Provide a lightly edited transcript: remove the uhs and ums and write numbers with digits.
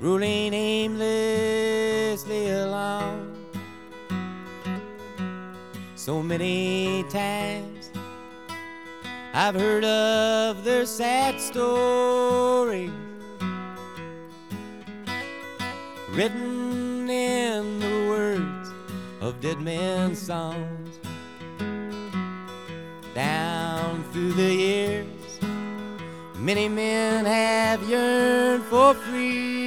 rolling aimlessly along. So many times I've heard of their sad stories, written in the words of dead men's songs. Down through the years, many men have yearned for freedom,